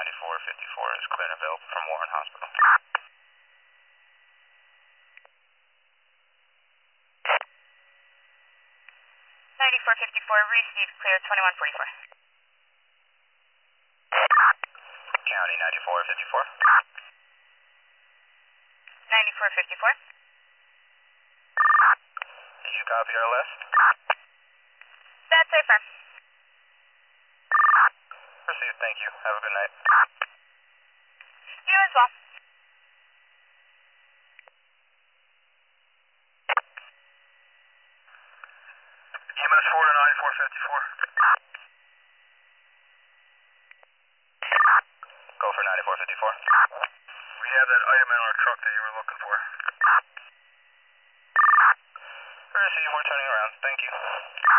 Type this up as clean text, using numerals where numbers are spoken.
9454 is clear and available from Warren Hospital. 9454, received, clear, 2144. County 9454. 9454. Did you copy our list? That's affirm. Received, thank you. Have a good night. You as well. EMS 4 to 9454. Go for 9454. We have that item in our truck that you were looking for. Received, we're turning around. Thank you.